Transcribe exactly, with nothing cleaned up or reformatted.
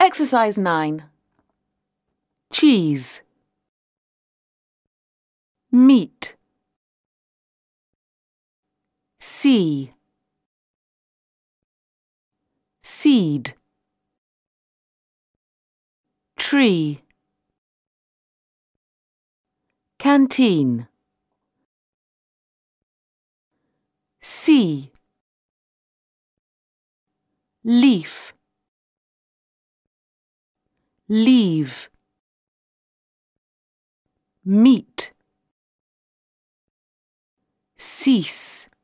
Exercise nine. Cheese. Meat. Sea. Seed. Tree. Canteen. Sea. Leaf. Leave. Meat. Cease.